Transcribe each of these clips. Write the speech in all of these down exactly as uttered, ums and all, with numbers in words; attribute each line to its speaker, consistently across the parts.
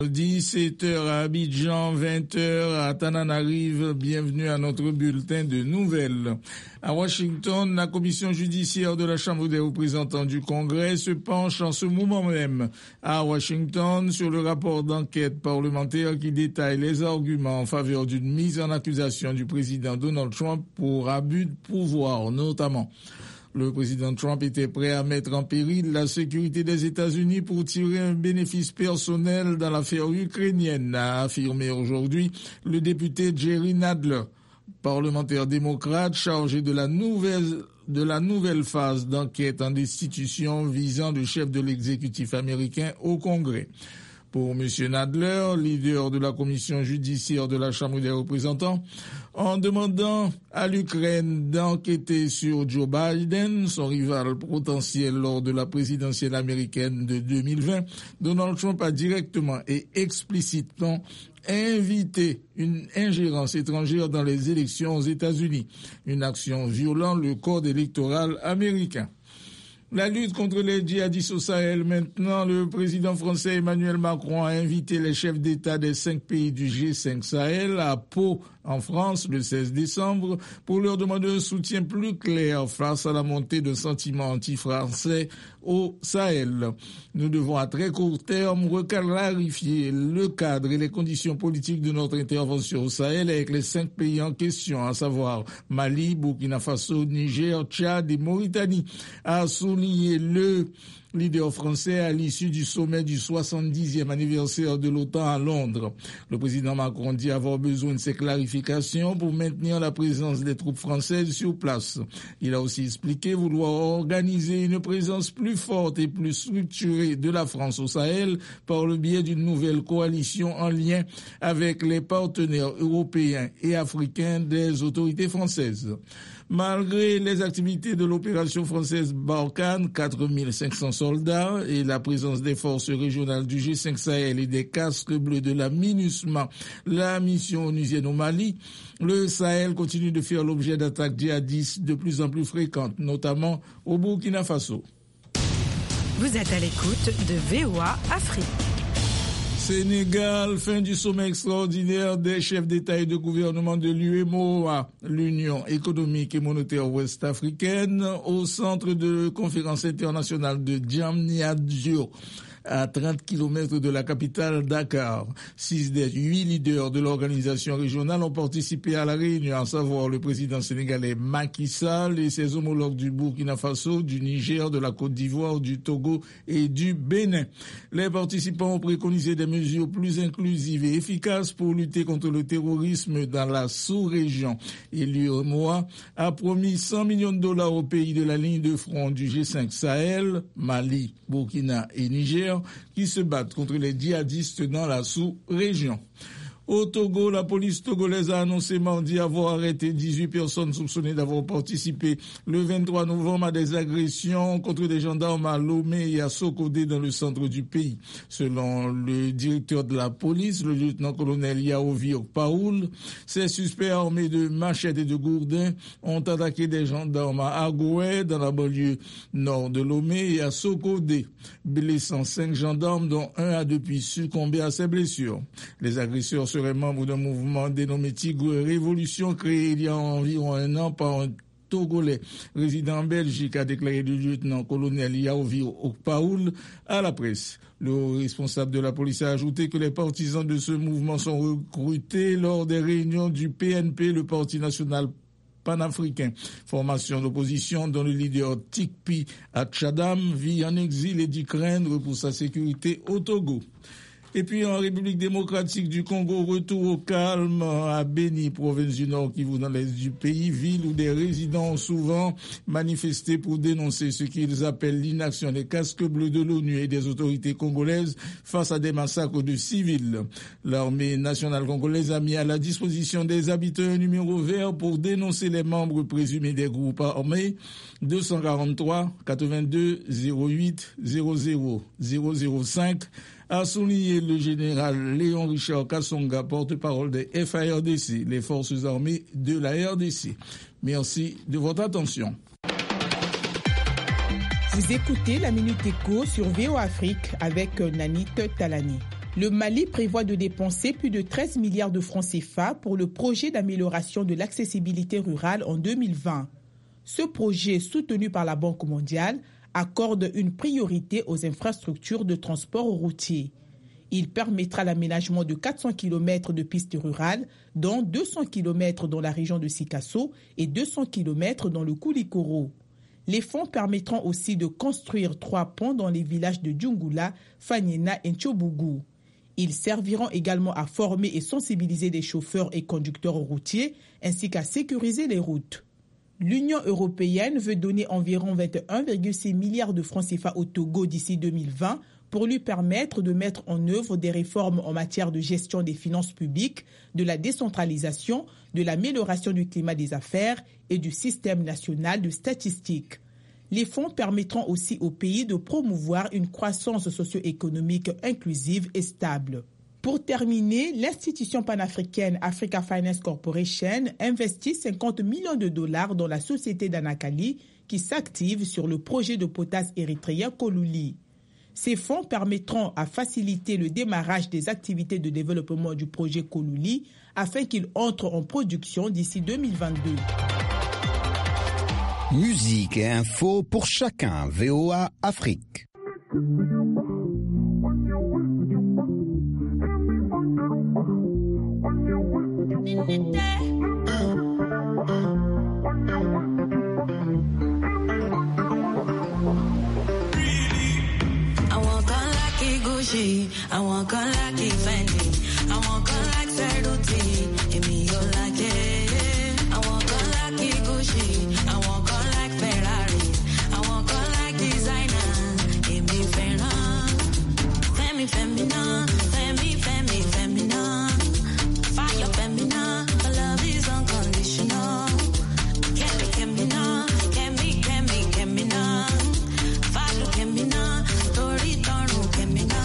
Speaker 1: dix-sept heures à Abidjan, vingt heures à Tananarive. Bienvenue à notre bulletin de nouvelles. À Washington, la commission judiciaire de la Chambre des représentants du Congrès se penche en ce moment même à Washington sur le rapport d'enquête parlementaire qui détaille les arguments en faveur d'une mise en accusation du président Donald Trump pour abus de pouvoir, notamment. Le président Trump était prêt à mettre en péril la sécurité des États-Unis pour tirer un bénéfice personnel dans l'affaire ukrainienne, a affirmé aujourd'hui le député Jerry Nadler, parlementaire démocrate chargé de la nouvelle de la nouvelle phase d'enquête en destitution visant le chef de l'exécutif américain au Congrès. Pour M. Nadler, leader de la commission judiciaire de la Chambre des représentants, en demandant à l'Ukraine d'enquêter sur Joe Biden, son rival potentiel lors de la présidentielle américaine de deux mille vingt, Donald Trump a directement et explicitement invité une ingérence étrangère dans les élections aux États-Unis, une action violant le code électoral américain. La lutte contre les djihadistes au Sahel maintenant, le président français Emmanuel Macron a invité les chefs d'État des cinq pays du G cinq Sahel à Pau, en France, le seize décembre, pour leur demander un soutien plus clair face à la montée de sentiments anti-français au Sahel. Nous devons à très court terme reclarifier le cadre et les conditions politiques de notre intervention au Sahel avec les cinq pays en question, à savoir Mali, Burkina Faso, Niger, Tchad et Mauritanie, a souligné le leader français à l'issue du sommet du soixante-dixième anniversaire de l'OTAN à Londres. Le président Macron dit avoir besoin de ces clarifications pour maintenir la présence des troupes françaises sur place. Il a aussi expliqué vouloir organiser une présence plus forte et plus structurée de la France au Sahel par le biais d'une nouvelle coalition en lien avec les partenaires européens et africains des autorités françaises. Malgré les activités de l'opération française Barkhane, quatre mille cinq cents soldats et la présence des forces régionales du G cinq Sahel et des casques bleus de la MINUSMA, la mission onusienne au Mali, le Sahel continue de faire l'objet d'attaques djihadistes de plus en plus fréquentes, notamment au Burkina Faso.
Speaker 2: Vous êtes à l'écoute de V O A Afrique.
Speaker 1: Sénégal, fin du sommet extraordinaire des chefs d'État et de gouvernement de l'U E M O A, l'Union économique et monétaire ouest-africaine, au centre de conférence internationale de Diamniadio, à trente kilomètres de la capitale Dakar. Six des huit leaders de l'organisation régionale ont participé à la réunion, à savoir le président sénégalais Macky Sall et ses homologues du Burkina Faso, du Niger, de la Côte d'Ivoire, du Togo et du Bénin. Les participants ont préconisé des mesures plus inclusives et efficaces pour lutter contre le terrorisme dans la sous-région. Et l'U E M O A a promis cent millions de dollars aux pays de la ligne de front du G cinq Sahel, Mali, Burkina et Niger, qui se battent contre les djihadistes dans la sous-région. Au Togo, la police togolaise a annoncé mardi avoir arrêté dix-huit personnes soupçonnées d'avoir participé le vingt-trois novembre à des agressions contre des gendarmes à Lomé et à Sokodé dans le centre du pays. Selon le directeur de la police, le lieutenant-colonel Yaovi Okpaoul, ces suspects armés de machettes et de gourdins ont attaqué des gendarmes à Agoué, dans la banlieue nord de Lomé, et à Sokodé, blessant cinq gendarmes dont un a depuis succombé à ses blessures. Les agresseurs seraient membres d'un mouvement dénommé Tigre Révolution, créé il y a environ un an par un Togolais résident en Belgique, a déclaré le lieutenant-colonel Yaovi Okpaoul à la presse. Le responsable de la police a ajouté que les partisans de ce mouvement sont recrutés lors des réunions du P N P, le Parti national panafricain, formation d'opposition dont le leader Tikpi Atchadam vit en exil et dit craindre pour sa sécurité au Togo. Et puis en République démocratique du Congo, retour au calme à Beni, province du Nord Kivu, dans l'est du pays, ville où des résidents ont souvent manifesté pour dénoncer ce qu'ils appellent l'inaction des casques bleus de l'ONU et des autorités congolaises face à des massacres de civils. L'armée nationale congolaise a mis à la disposition des habitants un numéro vert pour dénoncer les membres présumés des groupes armés. Deux cent quarante-trois quatre-vingt-deux zéro huit zéro zéro zéro zéro cinq a souligné le général Léon Richard Kassonga, porte-parole des F A R D C, les forces armées de la R D C. Merci de votre attention.
Speaker 3: Vous écoutez la Minute Éco sur V O Afrique avec Nanit Talani. Le Mali prévoit de dépenser plus de treize milliards de francs C F A pour le projet d'amélioration de l'accessibilité rurale en deux mille vingt. Ce projet, soutenu par la Banque mondiale, accorde une priorité aux infrastructures de transport routier. Il permettra l'aménagement de quatre cents kilomètres de pistes rurales, dont deux cents kilomètres dans la région de Sikasso et deux cents kilomètres dans le Koulikoro. Les fonds permettront aussi de construire trois ponts dans les villages de Djungula, Fanyena et Ntchobougou. Ils serviront également à former et sensibiliser les chauffeurs et conducteurs routiers, ainsi qu'à sécuriser les routes. L'Union européenne veut donner environ vingt et un virgule six milliards de francs C F A au Togo d'ici deux mille vingt pour lui permettre de mettre en œuvre des réformes en matière de gestion des finances publiques, de la décentralisation, de l'amélioration du climat des affaires et du système national de statistiques. Les fonds permettront aussi au pays de promouvoir une croissance socio-économique inclusive et stable. Pour terminer, l'institution panafricaine Africa Finance Corporation investit cinquante millions de dollars dans la société d'Anakali qui s'active sur le projet de potasse érythréen Koulouli. Ces fonds permettront à faciliter le démarrage des activités de développement du projet Koulouli afin qu'il entre en production d'ici deux mille vingt-deux.
Speaker 4: Musique et info pour chacun. V O A Afrique.
Speaker 5: I want girl like Fendi. I want girl like Ceruti. Give me your like it. I want girl like Gucci. I want girl like Ferrari. I want girl like designer. Give me Ferrari. Femi, femina. Femi, femi, femina. Fire, femina. My love is unconditional. Kemi, kemina. Kemi, kemi, kemina. Fire, kemina. Tori, toru, kemina.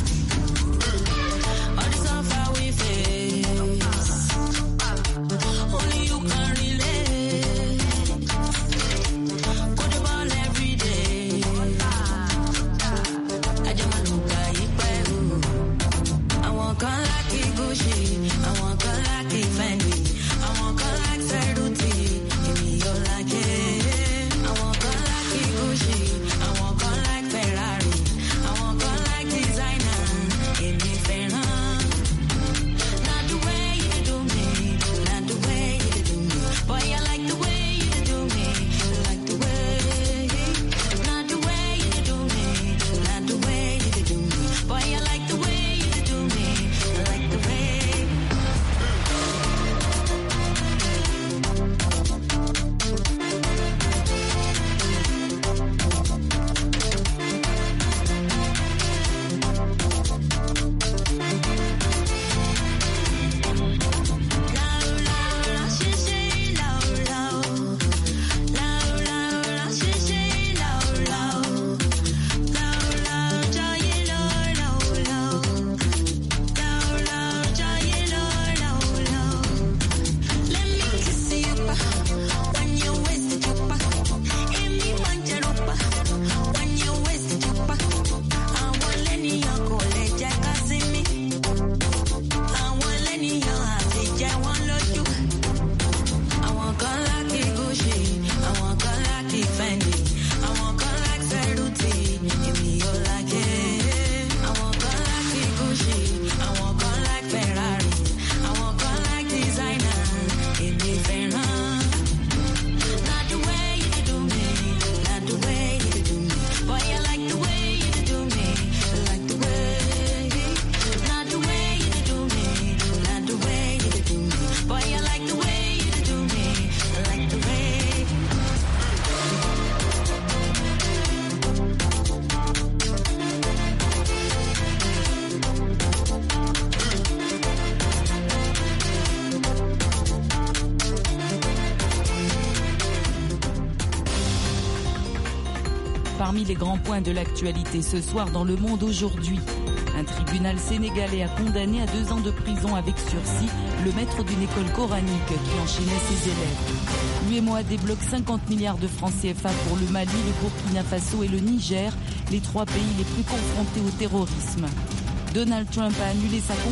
Speaker 6: Parmi les grands points de l'actualité ce soir dans Le Monde aujourd'hui, un tribunal sénégalais a condamné à deux ans de prison avec sursis le maître d'une école coranique qui enchaînait ses élèves. L'U E M O A débloque cinquante milliards de francs C F A pour le Mali, le Burkina Faso et le Niger, les trois pays les plus confrontés au terrorisme. Donald Trump a annulé sa